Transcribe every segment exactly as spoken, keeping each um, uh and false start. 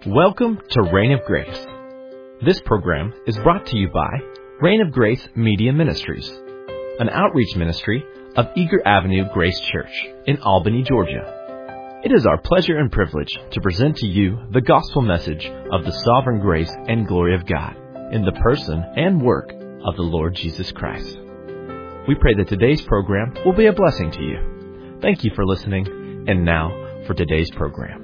Welcome to Reign of Grace. This program is brought to you by Reign of Grace Media Ministries, an outreach ministry of Eager Avenue Grace Church in Albany, Georgia. It is our pleasure and privilege to present to you the gospel message of the sovereign grace and glory of God in the person and work of the Lord Jesus Christ. We pray that today's program will be a blessing to you. Thank you for listening, and now for today's program.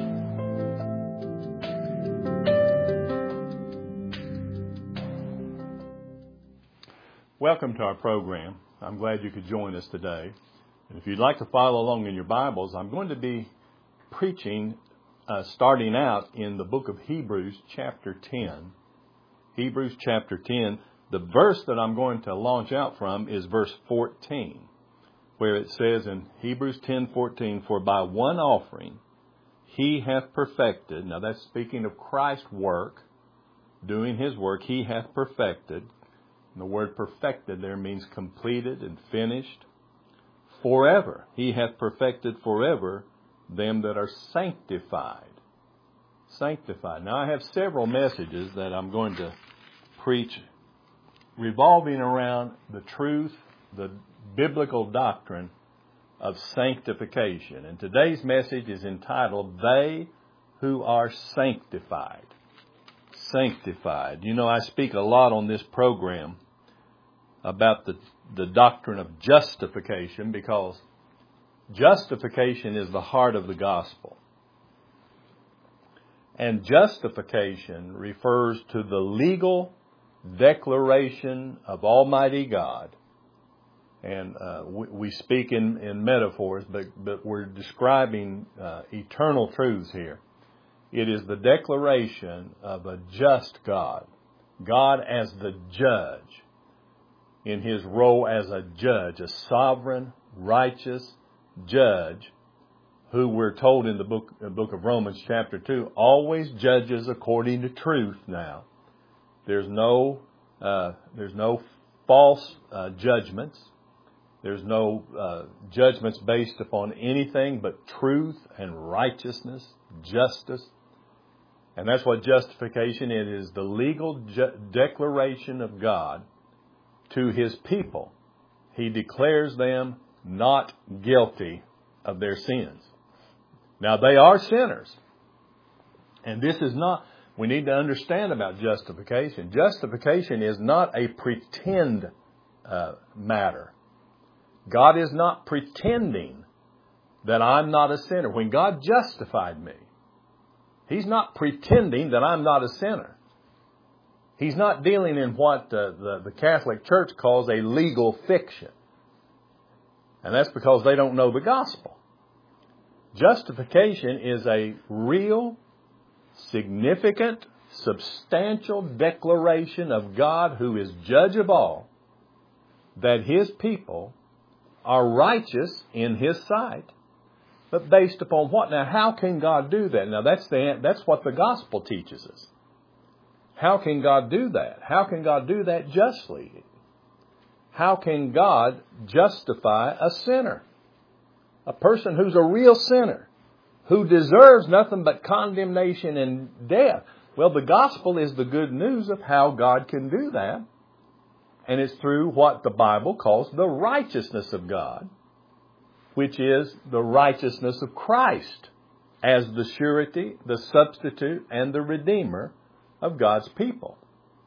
Welcome to our program. I'm glad you could join us today. And if you'd like to follow along in your Bibles, I'm going to be preaching, uh, starting out in the book of Hebrews, chapter ten. Hebrews, chapter ten. The verse that I'm going to launch out from is verse fourteen, where it says in Hebrews ten fourteen, "For by one offering he hath perfected," now that's speaking of Christ's work, doing his work, he hath perfected. And the word perfected there means completed and finished. Forever. He hath perfected forever them that are sanctified. Sanctified. Now I have several messages that I'm going to preach revolving around the truth, the biblical doctrine of sanctification. And today's message is entitled, "They Who Are Sanctified." Sanctified. You know, I speak a lot on this program about the, the doctrine of justification, because justification is the heart of the gospel. And justification refers to the legal declaration of Almighty God. And uh, we, we speak in, in metaphors, but, but we're describing uh, eternal truths here. It is the declaration of a just God. God as the judge, in his role as a judge, a sovereign, righteous judge, who we're told in the book, the book of Romans chapter two, always judges according to truth now. There's no, uh, there's no false uh, judgments. There's no uh, judgments based upon anything but truth and righteousness, justice. And that's what justification is. It is the legal ju- declaration of God to his people. He declares them not guilty of their sins. Now, they are sinners. And this is not, we need to understand about justification. Justification is not a pretend uh, matter. God is not pretending that I'm not a sinner. When God justified me, He's not pretending that I'm not a sinner. He's not dealing in what the, the, the Catholic Church calls a legal fiction. And that's because they don't know the gospel. Justification is a real, significant, substantial declaration of God, who is judge of all, that his people are righteous in his sight. But based upon what? Now, how can God do that? Now, that's the that's what the gospel teaches us. How can God do that? How can God do that justly? How can God justify a sinner? A person who's a real sinner, who deserves nothing but condemnation and death. Well, the gospel is the good news of how God can do that. And it's through what the Bible calls the righteousness of God, which is the righteousness of Christ as the surety, the substitute, and the redeemer of God's people.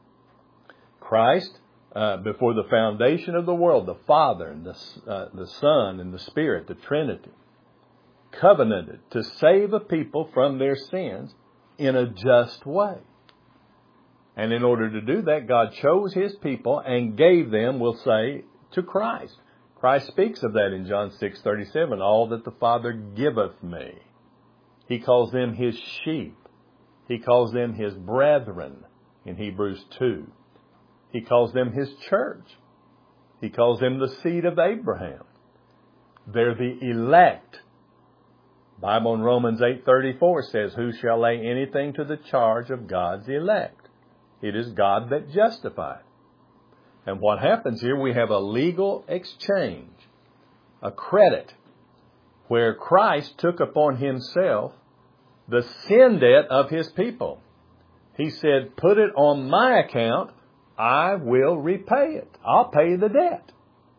Christ, uh, before the foundation of the world, the Father and the, uh, the Son and the Spirit, the Trinity, covenanted to save a people from their sins in a just way. And in order to do that, God chose his people and gave them, we'll say, to Christ. Christ speaks of that in John six thirty-seven, "All that the Father giveth me." He calls them his sheep. He calls them his brethren in Hebrews two. He calls them his church. He calls them the seed of Abraham. They're the elect. The Bible in Romans eight thirty-four says, "Who shall lay anything to the charge of God's elect? It is God that justifies." And what happens here, we have a legal exchange, a credit, where Christ took upon himself the sin debt of His people. He said, put it on my account. I will repay it. I'll pay the debt.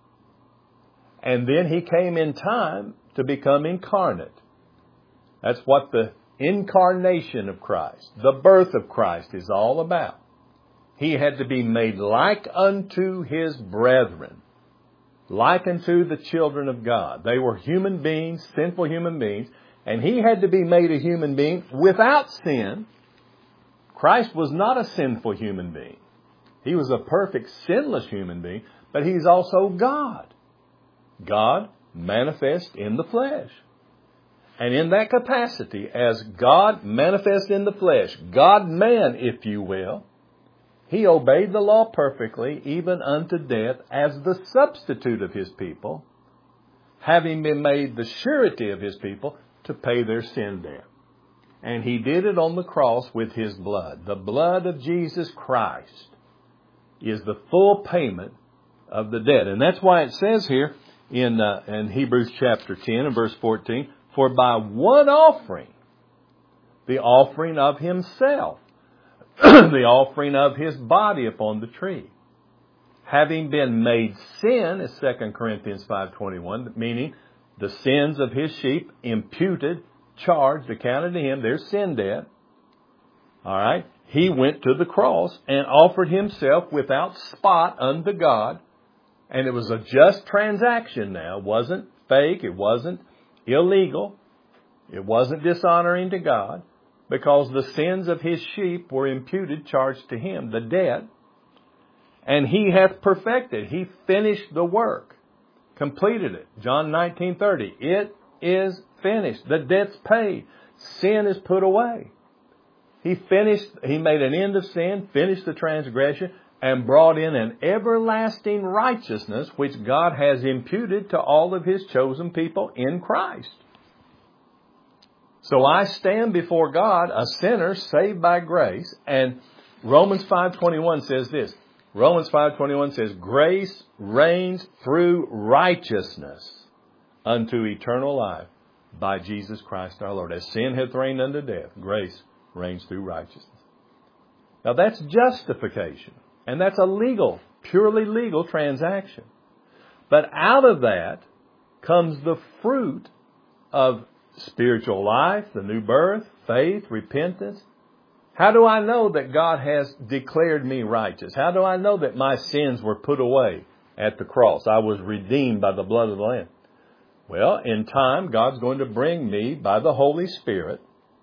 And then He came in time to become incarnate. That's what the incarnation of Christ, the birth of Christ, is all about. He had to be made like unto His brethren, like unto the children of God. They were human beings, sinful human beings, and He had to be made a human being without sin. Christ was not a sinful human being. He was a perfect, sinless human being, but He's also God. God manifest in the flesh. And in that capacity, as God manifest in the flesh, God-man, if you will, He obeyed the law perfectly, even unto death, as the substitute of His people, having been made the surety of His people to pay their sin debt. And He did it on the cross with His blood. The blood of Jesus Christ is the full payment of the debt. And that's why it says here in, uh, in Hebrews chapter ten and verse fourteen, for by one offering, the offering of Himself, the offering of His body upon the tree, having been made sin, is Second Corinthians five twenty-one, meaning the sins of His sheep imputed, charged, accounted to Him, their sin debt. All right. He went to the cross and offered Himself without spot unto God. And it was a just transaction now. It wasn't fake. It wasn't illegal. It wasn't dishonoring to God, because the sins of His sheep were imputed, charged to Him, the debt. And He hath perfected. He finished the work, completed it. John nineteen thirty. It is finished. The debt's paid. Sin is put away. He finished, He made an end of sin, finished the transgression, and brought in an everlasting righteousness which God has imputed to all of His chosen people in Christ. So I stand before God, a sinner saved by grace, and Romans five twenty-one says this. Romans five twenty-one says, grace reigns through righteousness unto eternal life by Jesus Christ our Lord. As sin hath reigned unto death, grace reigns through righteousness. Now that's justification. And that's a legal, purely legal transaction. But out of that comes the fruit of spiritual life, the new birth, faith, repentance. How do I know that God has declared me righteous? How do I know that my sins were put away at the cross? I was redeemed by the blood of the Lamb. Well, in time, God's going to bring me by the Holy Spirit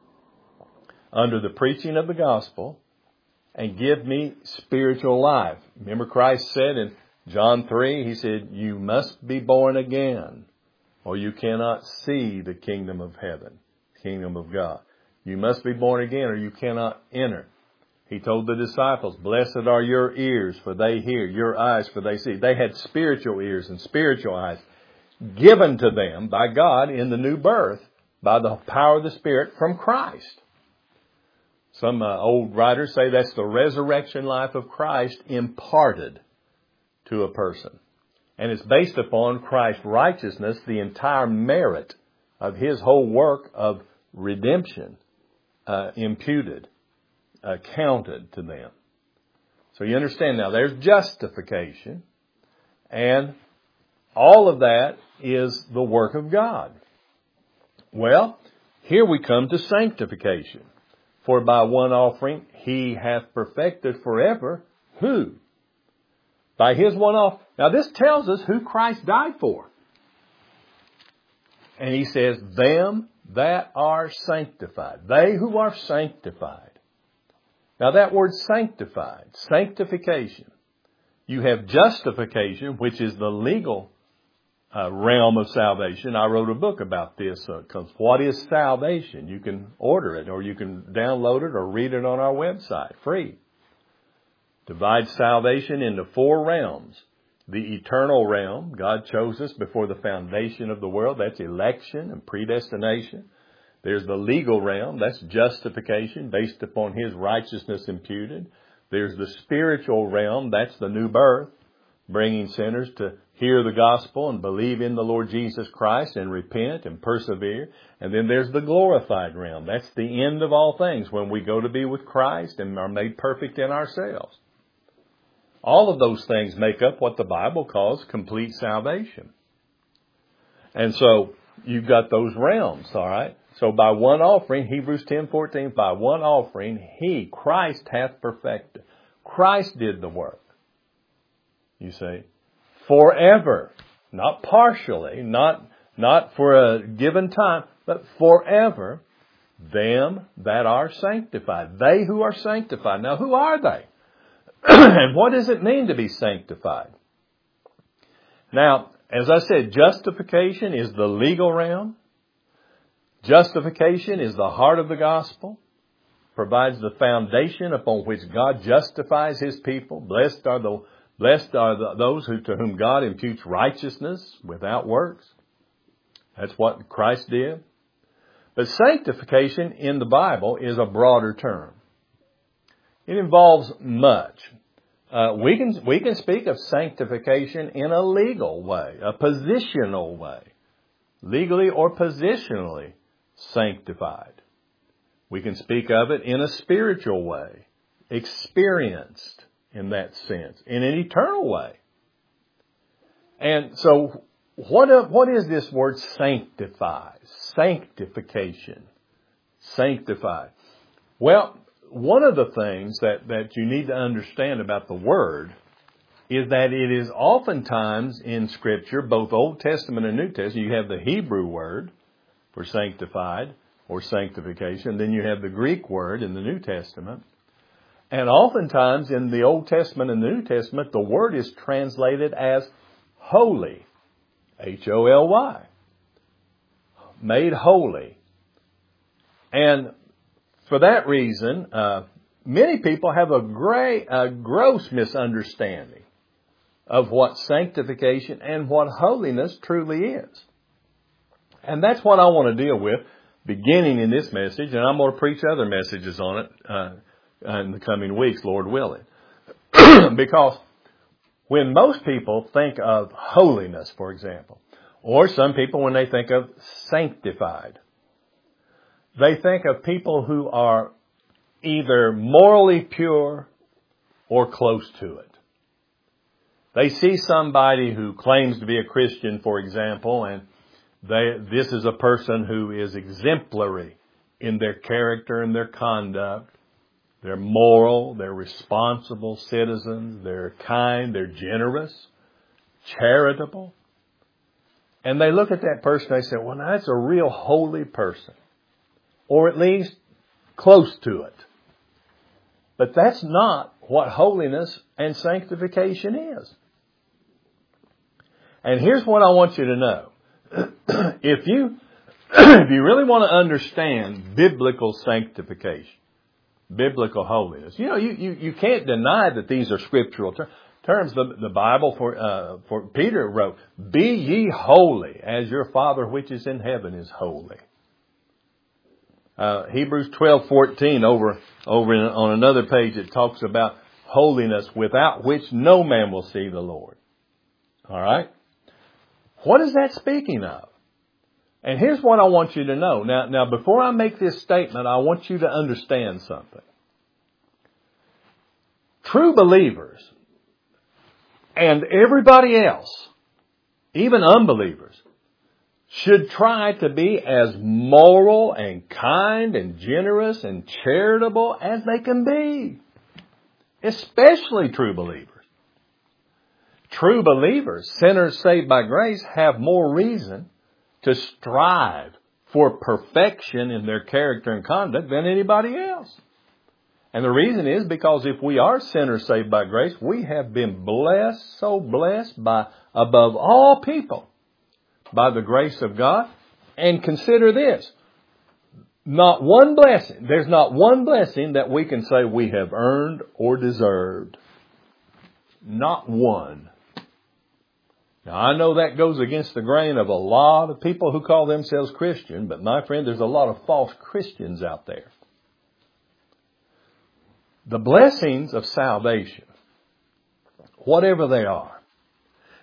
under the preaching of the gospel and give me spiritual life. Remember Christ said in John three, He said, you must be born again, or you cannot see the kingdom of heaven, kingdom of God. You must be born again, or you cannot enter. He told the disciples, blessed are your ears, for they hear, your eyes, for they see. They had spiritual ears and spiritual eyes given to them by God in the new birth by the power of the Spirit from Christ. Some uh, old writers say that's the resurrection life of Christ imparted to a person. And it's based upon Christ's righteousness, the entire merit of His whole work of redemption uh, imputed, uh, counted to them. So you understand now, there's justification, and all of that is the work of God. Well, here we come to sanctification. For by one offering He hath perfected forever. Who? By His one offering. Now this tells us who Christ died for. And He says, them that are sanctified. They who are sanctified. Now that word sanctified, sanctification. You have justification, which is the legal Uh, realm of salvation. I wrote a book about this. Uh, what is salvation? You can order it, or you can download it, or read it on our website, free. Divides salvation into four realms. The eternal realm, God chose us before the foundation of the world. That's election and predestination. There's the legal realm. That's justification based upon His righteousness imputed. There's the spiritual realm. That's the new birth. bringing sinners to hear the gospel and believe in the Lord Jesus Christ and repent and persevere. And then there's the glorified realm. That's the end of all things, when we go to be with Christ and are made perfect in ourselves. All of those things make up what the Bible calls complete salvation. And so you've got those realms, all right? So by one offering, Hebrews ten fourteen, by one offering, He, Christ, hath perfected. Christ did the work. You see, forever, not partially, not, not for a given time, but forever, them that are sanctified. They who are sanctified. Now, who are they? And what does it mean to be sanctified? Now, as I said, justification is the legal realm. Justification is the heart of the gospel, provides the foundation upon which God justifies His people. Blessed are the blessed are the, those who, to whom God imputes righteousness without works. That's what Christ did. But sanctification in the Bible is a broader term. It involves much. Uh, we can we can speak of sanctification in a legal way, a positional way, legally or positionally sanctified. We can speak of it in a spiritual way, experienced in that sense, in an eternal way. And so what, what is this word sanctify? Sanctification. Sanctified. Well, one of the things that, that you need to understand about the word is that it is oftentimes in Scripture, both Old Testament and New Testament, you have the Hebrew word for sanctified or sanctification. Then you have the Greek word in the New Testament. And oftentimes in the Old Testament and the New Testament, the word is translated as holy. H O L Y. Made holy. And for that reason, uh, many people have a, great, a gross misunderstanding of what sanctification and what holiness truly is. And that's what I want to deal with beginning in this message, and I'm going to preach other messages on it uh, in the coming weeks, Lord willing. Because when most people think of holiness, for example, or some people when they think of sanctified, they think of people who are either morally pure or close to it. They see somebody who claims to be a Christian, for example, and they, this is a person who is exemplary in their character and their conduct. They're moral, they're responsible citizens, they're kind, they're generous, charitable. And they look at that person and they say, well, now that's a real holy person. Or at least close to it. But that's not what holiness and sanctification is. And here's what I want you to know. If you, if you really want to understand biblical sanctification, biblical holiness, you know, you, you, you can't deny that these are scriptural ter- terms. The, the Bible for, uh, for Peter wrote, be ye holy as your Father which is in heaven is holy. Uh, Hebrews twelve fourteen over, over in, on another page, it talks about holiness without which no man will see the Lord. All right. What is that speaking of? And here's what I want you to know. Now, now, before I make this statement, I want you to understand something. True believers and everybody else, even unbelievers, should try to be as moral and kind and generous and charitable as they can be. Especially true believers. True believers, sinners saved by grace, have more reason to strive for perfection in their character and conduct than anybody else. And the reason is because if we are sinners saved by grace, we have been blessed, so blessed by above all people by the grace of God. And consider this, not one blessing, there's not one blessing that we can say we have earned or deserved. Not one. Now, I know that goes against the grain of a lot of people who call themselves Christian, but my friend, there's a lot of false Christians out there. The blessings of salvation, whatever they are,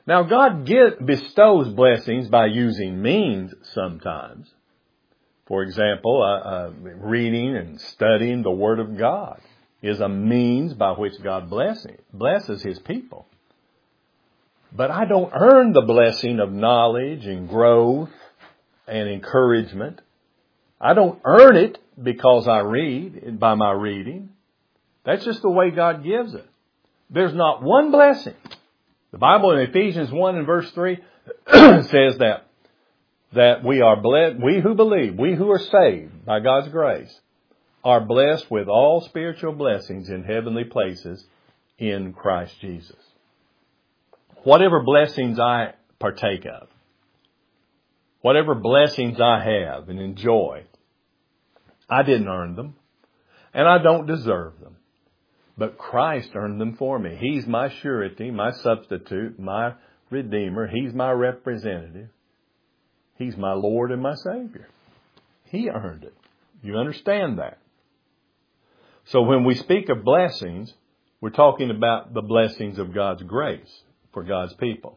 Now, God get, bestows blessings by using means sometimes. For example, uh, uh, reading and studying the Word of God is a means by which God blessing, blesses His people. But I don't earn the blessing of knowledge and growth and encouragement. I don't earn it because I read, by my reading. That's just the way God gives it. There's not one blessing. The Bible in Ephesians one and verse three says that, that we are blessed, we who believe, we who are saved by God's grace, are blessed with all spiritual blessings in heavenly places in Christ Jesus. Whatever blessings I partake of, whatever blessings I have and enjoy, I didn't earn them, and I don't deserve them. But Christ earned them for me. He's my surety, my substitute, my Redeemer. He's my representative. He's my Lord and my Savior. He earned it. You understand that? So when we speak of blessings, we're talking about the blessings of God's grace for God's people.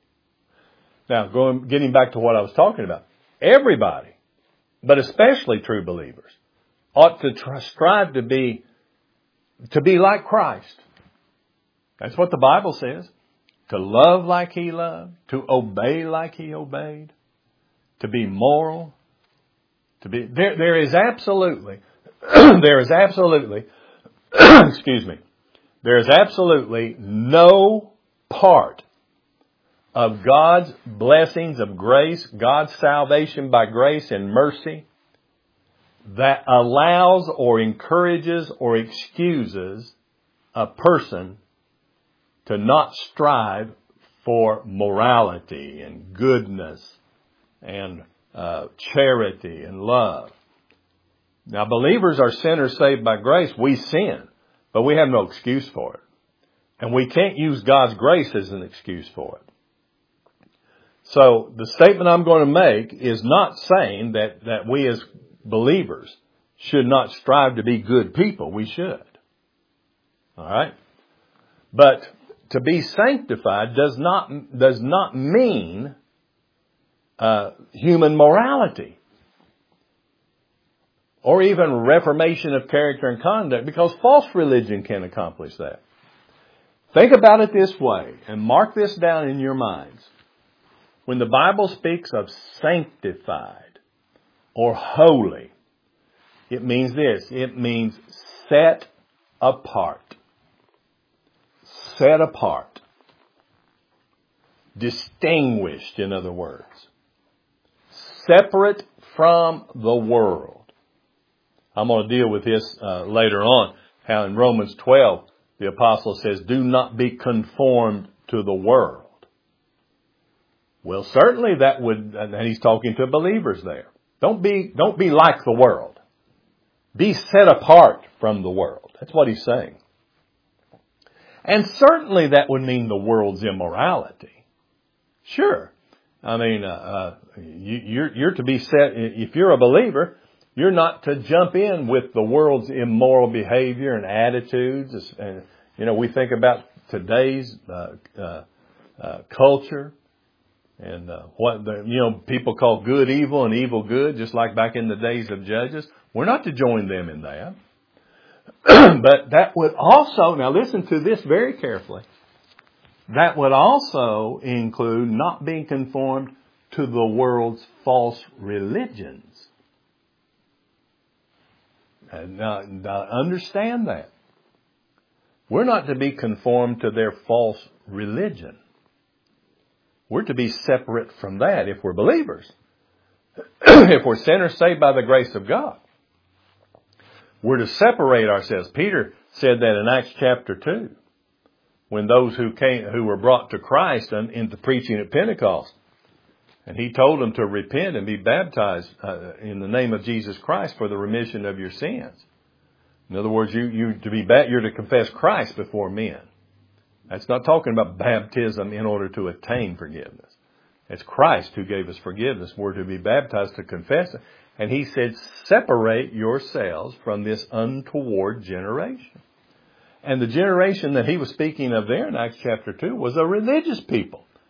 Now, going, getting back to what I was talking about, everybody, but especially true believers, ought to try, strive to be to be like Christ. That's what the Bible says. To love like He loved, to obey like He obeyed, to be moral, to be there. There is absolutely, there is absolutely, excuse me, there is absolutely no part of God's blessings of grace, God's salvation by grace and mercy, that allows or encourages or excuses a person to not strive for morality and goodness and uh, charity and love. Now, believers are sinners saved by grace. We sin, but we have no excuse for it. And we can't use God's grace as an excuse for it. So the statement I'm going to make is not saying that, that we as believers should not strive to be good people. We should. All right? But to be sanctified does not, does not mean uh, human morality or even reformation of character and conduct, because false religion can accomplish that. Think about it this way and mark this down in your minds. When the Bible speaks of sanctified or holy, it means this. It means set apart. Set apart. Distinguished, in other words. Separate from the world. I'm going to deal with this uh, later on, how in Romans twelve, the apostle says, do not be conformed to the world. Well, certainly that would, and he's talking to believers there. Don't be, don't be like the world. Be set apart from the world. That's what he's saying. And certainly that would mean the world's immorality. Sure. I mean, uh, uh, you, you're, you're to be set, if you're a believer, you're not to jump in with the world's immoral behavior and attitudes. And, you know, we think about today's uh, uh, uh, culture. And uh, what the, you know, people call good evil and evil good, just like back in the days of Judges. We're not to join them in that. But that would also, now listen to this very carefully, that would also include not being conformed to the world's false religions. And now, now understand that. We're not to be conformed to their false religion. We're to be separate from that if we're believers. If we're sinners saved by the grace of God. We're to separate ourselves. Peter said that in Acts chapter two. When those who came, who were brought to Christ and into preaching at Pentecost. And he told them to repent and be baptized uh, in the name of Jesus Christ for the remission of your sins. In other words, you, you to be you're to confess Christ before men. That's not talking about baptism in order to attain forgiveness. It's Christ who gave us forgiveness. We're to be baptized to confess it. And he said, separate yourselves from this untoward generation. And the generation that he was speaking of there in Acts chapter two was a religious people.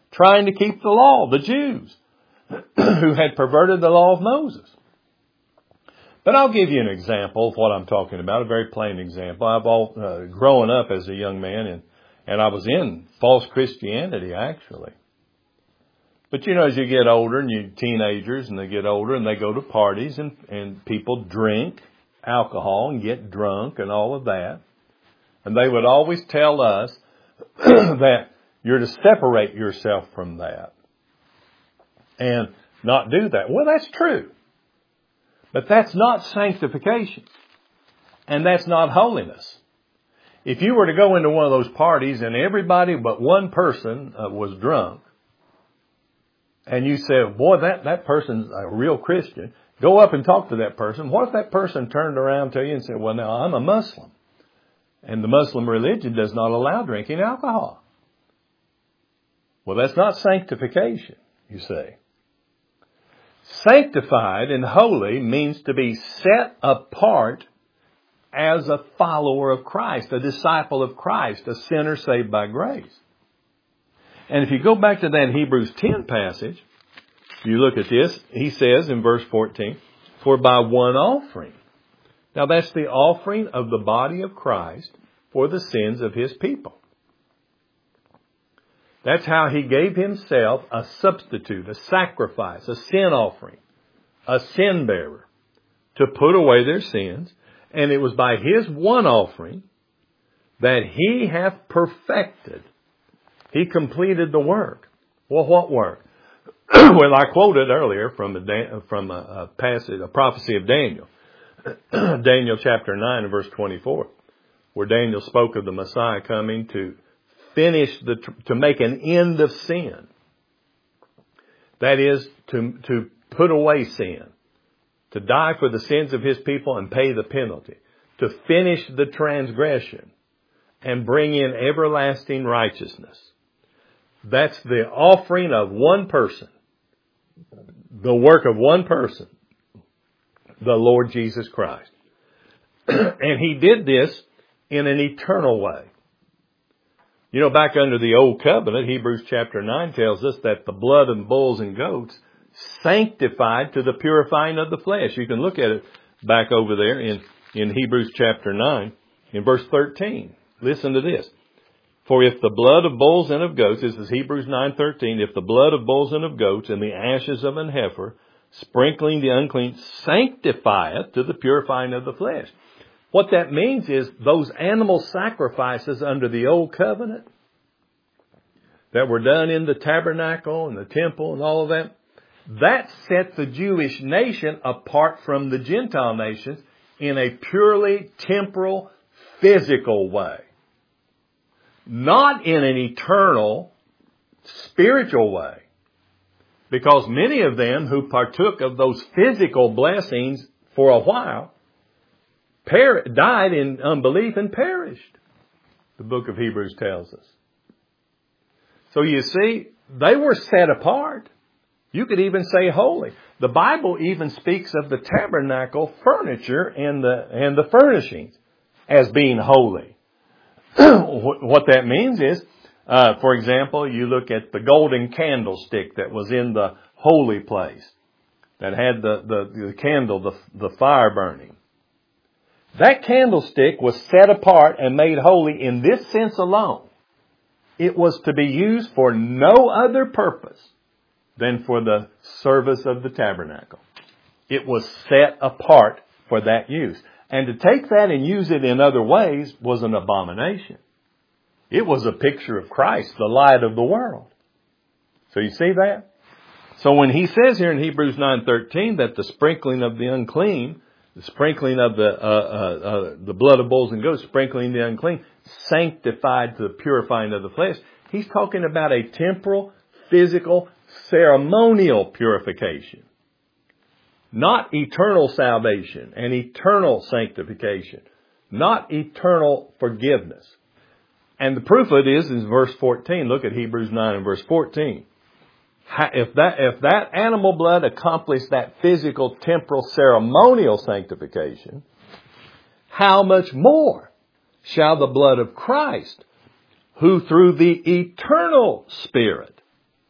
trying to keep the law, the Jews, who had perverted the law of Moses. But I'll give you an example of what I'm talking about, a very plain example. I've all uh, grown up as a young man, and, and I was in false Christianity, actually. But, you know, as you get older, and you teenagers, and they get older, and they go to parties, and, and people drink alcohol and get drunk and all of that. And they would always tell us that you're to separate yourself from that and not do that. Well, that's true. But that's not sanctification. And that's not holiness. If you were to go into one of those parties and everybody but one person uh, was drunk, and you said, boy, that, that person's a real Christian, go up and talk to that person. What if that person turned around to you and said, well, now, I'm a Muslim, and the Muslim religion does not allow drinking alcohol? Well, that's not sanctification, you see. Sanctified and holy means to be set apart as a follower of Christ, a disciple of Christ, a sinner saved by grace. And if you go back to that Hebrews ten passage, you look at this, he says in verse fourteen, for by one offering. Now that's the offering of the body of Christ for the sins of his people. That's how he gave himself a substitute, a sacrifice, a sin offering, a sin bearer to put away their sins. And it was by his one offering that he hath perfected. He completed the work. Well, what work? Well, I quoted earlier from a, from a, a passage, a prophecy of Daniel. Daniel chapter nine and verse twenty-four, where Daniel spoke of the Messiah coming to finish the, to make an end of sin. That is, to, to put away sin. To die for the sins of his people and pay the penalty. To finish the transgression and bring in everlasting righteousness. That's the offering of one person. The work of one person. The Lord Jesus Christ. And he did this in an eternal way. You know, back under the old covenant, Hebrews chapter nine tells us that the blood of bulls and goats sanctified to the purifying of the flesh. You can look at it back over there in, in Hebrews chapter nine, in verse thirteen. Listen to this. For if the blood of bulls and of goats, this is Hebrews nine thirteen, if the blood of bulls and of goats and the ashes of an heifer, sprinkling the unclean, sanctifieth to the purifying of the flesh. What that means is those animal sacrifices under the old covenant that were done in the tabernacle and the temple and all of that, that set the Jewish nation apart from the Gentile nations in a purely temporal, physical way. Not in an eternal, spiritual way. Because many of them who partook of those physical blessings for a while per- died in unbelief and perished. The book of Hebrews tells us. So you see, they were set apart. You could even say holy. The Bible even speaks of the tabernacle furniture and the, and the furnishings as being holy. What that means is, uh, for example, you look at the golden candlestick that was in the holy place, that had the, the, the candle, the, the fire burning. That candlestick was set apart and made holy in this sense alone. It was to be used for no other purpose than for the service of the tabernacle. It was set apart for that use. And to take that and use it in other ways was an abomination. It was a picture of Christ, the light of the world. So you see that? So when he says here in Hebrews nine thirteen that the sprinkling of the unclean, the sprinkling of the uh, uh, uh, the blood of bulls and goats, sprinkling the unclean, sanctified to the purifying of the flesh, he's talking about a temporal, physical, ceremonial purification. Not eternal salvation and eternal sanctification. Not eternal forgiveness. And the proof of it is in verse fourteen. Look at Hebrews nine and verse fourteen. If that, if that animal blood accomplished that physical, temporal, ceremonial sanctification, how much more shall the blood of Christ, who through the eternal Spirit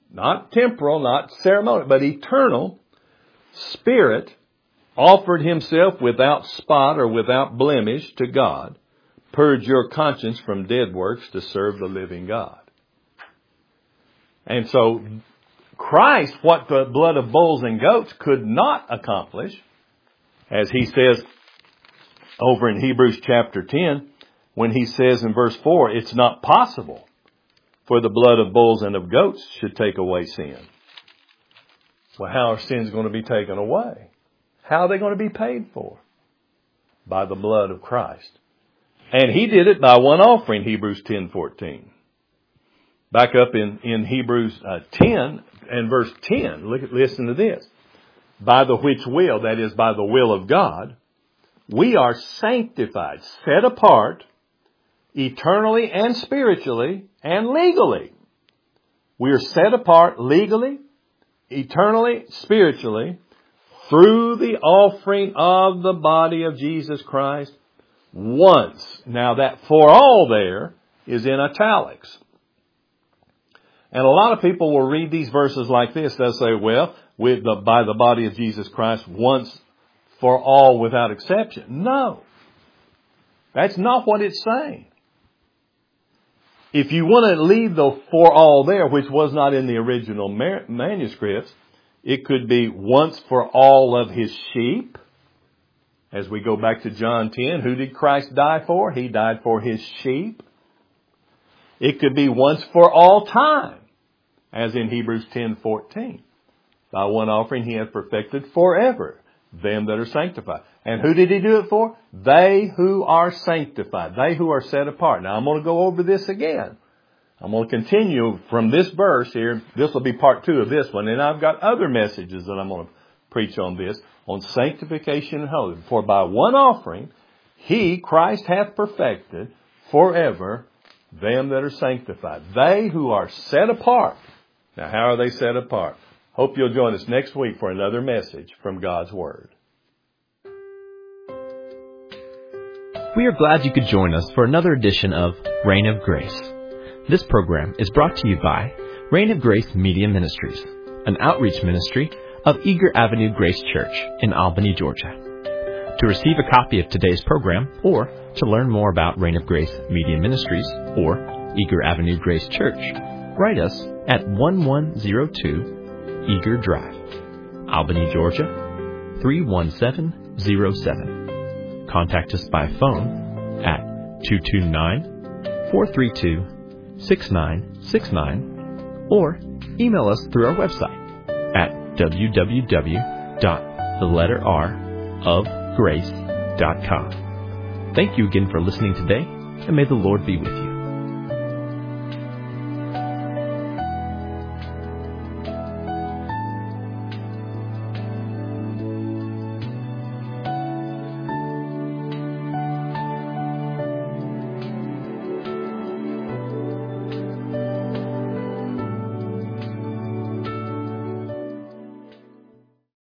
not temporal, not ceremonial, but eternal Spirit offered himself without spot or without blemish to God. Purge your conscience from dead works to serve the living God. And so Christ, what the blood of bulls and goats could not accomplish, as he says over in Hebrews chapter ten, when he says in verse four, it's not possible for the blood of bulls and of goats should take away sin. Well, how are sins going to be taken away? How are they going to be paid for? By the blood of Christ. And he did it by one offering, Hebrews ten fourteen. Back up in, in Hebrews uh, ten and verse ten, look at, listen to this. By the which will, that is by the will of God, we are sanctified, set apart, eternally and spiritually and legally. We are set apart legally, eternally, spiritually, through the offering of the body of Jesus Christ once. Now that for all there is in italics. And a lot of people will read these verses like this. They'll say, well, with the, by the body of Jesus Christ once for all without exception. No. That's not what it's saying. If you want to leave the for all there, which was not in the original manuscripts, it could be once for all of his sheep. As we go back to John ten, who did Christ die for? He died for his sheep. It could be once for all time, as in Hebrews ten fourteen. By one offering he hath perfected forever them that are sanctified. And who did he do it for? They who are sanctified. They who are set apart. Now I'm going to go over this again. I'm going to continue from this verse here. This will be part two of this one. And I've got other messages that I'm going to preach on this, on sanctification and holiness. For by one offering, he, Christ, hath perfected forever them that are sanctified. They who are set apart. Now, how are they set apart? Hope you'll join us next week for another message from God's Word. We are glad you could join us for another edition of Reign of Grace. This program is brought to you by Reign of Grace Media Ministries, an outreach ministry of Eager Avenue Grace Church in Albany, Georgia. To receive a copy of today's program or to learn more about Reign of Grace Media Ministries or Eager Avenue Grace Church, write us at one one zero two Eager Drive, Albany, Georgia three one seven zero seven. Contact us by phone at two two nine, four three two, six nine six nine or email us through our website at w w w dot the letter r of grace dot com. Thank you again for listening today, and may the Lord be with you.